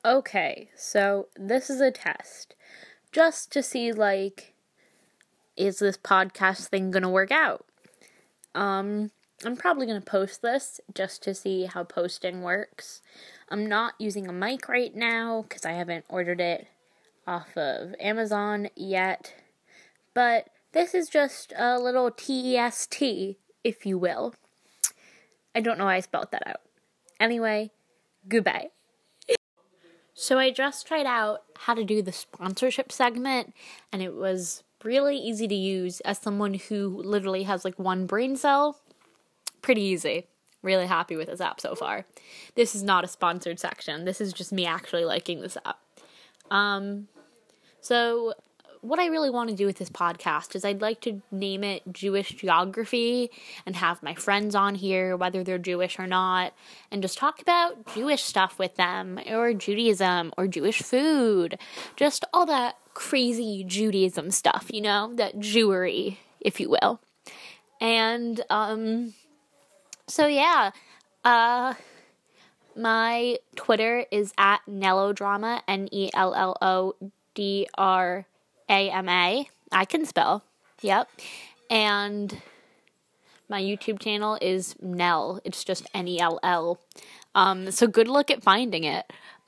Okay, so this is a test. Just to see, is this podcast thing gonna work out? I'm probably gonna post this just to see how posting works. I'm not using a mic right now because I haven't ordered it off of Amazon yet. But this is just a little TEST, if you will. I don't know why I spelled that out. Anyway, goodbye. So I just tried out how to do the sponsorship segment, and it was really easy to use as someone who literally has one brain cell. Pretty easy. Really happy with this app so far. This is not a sponsored section. This is just me actually liking this app. So what I really want to do with this podcast is I'd like to name it Jewish Geography and have my friends on here, whether they're Jewish or not, and just talk about Jewish stuff with them, or Judaism, or Jewish food, just all that crazy Judaism stuff, that Jewery, if you will. And, so yeah, my Twitter is at Nellodrama, NELLODRAMA. I can spell. Yep. And my YouTube channel is Nell. It's just NELL. So good luck at finding it.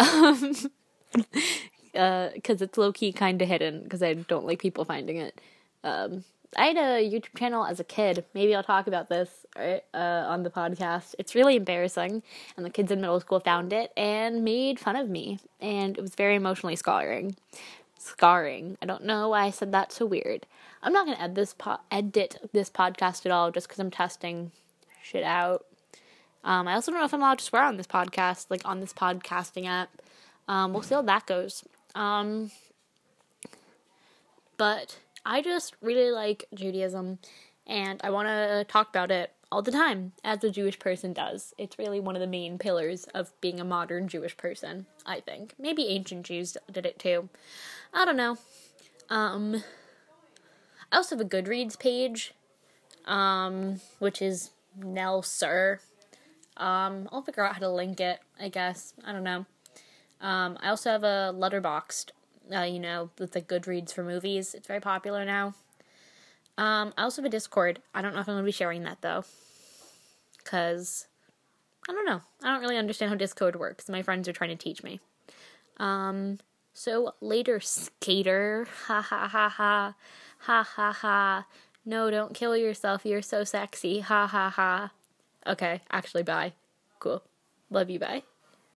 Because it's low-key kind of hidden, because I don't like people finding it. I had a YouTube channel as a kid. Maybe I'll talk about this on the podcast. It's really embarrassing, and the kids in middle school found it and made fun of me, and it was very emotionally scarring. I don't know why I said that so weird. I'm not going to edit this podcast at all just because I'm testing shit out. I also don't know if I'm allowed to swear on this podcast, on this podcasting app. We'll see how that goes. But I just really like Judaism, and I want to talk about it all the time, as a Jewish person does. It's really one of the main pillars of being a modern Jewish person, I think. Maybe ancient Jews did it too. I don't know. I also have a Goodreads page, which is Nell Sir. I'll figure out how to link it, I guess. I don't know. I also have a Letterboxd, with the Goodreads for movies. It's very popular now. I also have a Discord. I don't know if I'm going to be sharing that, though. Because, I don't know. I don't really understand how Discord works. My friends are trying to teach me. So, later, skater. Ha ha ha ha. Ha ha ha. No, don't kill yourself. You're so sexy. Ha ha ha. Okay, actually, bye. Cool. Love you, bye.